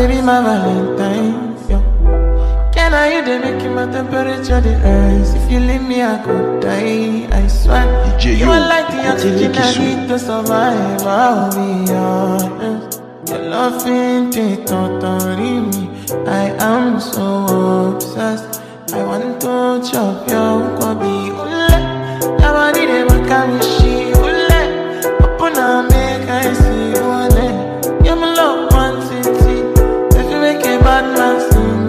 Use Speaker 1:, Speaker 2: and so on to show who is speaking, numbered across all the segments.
Speaker 1: baby, my Valentine. Yo. Can I you they make my temperature the rise? If you leave me, I could die. I swear. You are like the oxygen I need to survive. I'll be honest. Your loving thing totally me. I am so obsessed. I want to chop your kobe. Ule, nobody they want to she. Ule, open up, make I see. Ule, you're my love one city. If you make a bad man sing,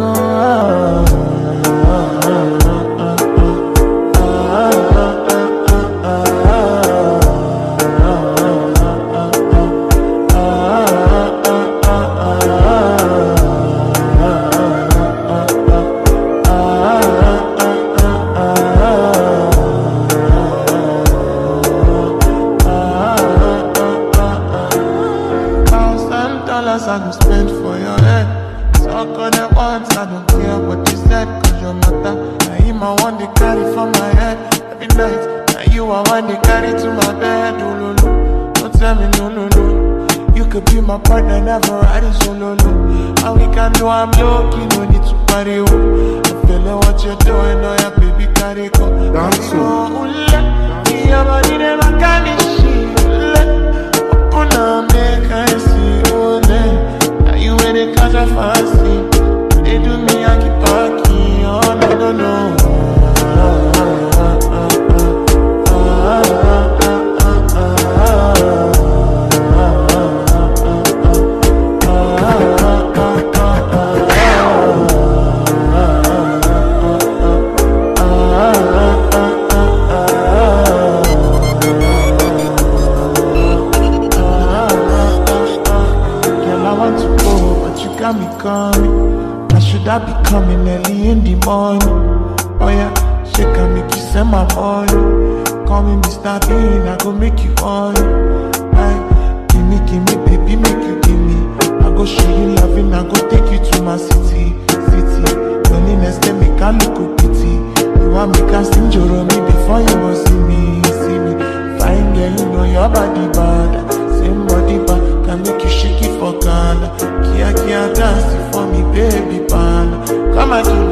Speaker 1: I go spend for your head. Talk on it once, I don't care what you said. Cause your matter, now you my one they carry from my head. Every night, now you are one they carry to my bed. Oh, no, no, don't tell me no, no, no. You could be my partner, never riding solo, no. And we can do I'm low, you no need to party, oh. I'm feeling what you're doing, oh yeah, baby, carry go. Dance, oh, your body never can be shit. Open up, make I see, oh, now you when they catch a fancy, they do me, I keep talking, oh, no, no, no. Got me coming. I should have be coming early in the morning. Oh yeah, she can make you send my money. Call me Mr. Bean, I go make you on. Give me, baby, make you give me. I go show you loving, I go take you to my city. Loneliness, they make a look of pity. You want me can sing Joromi before you go see me. Fine girl, you know your body bad. Same body bad, can make you shake it for Ghana. Kia dance for me, baby, pan. Come and do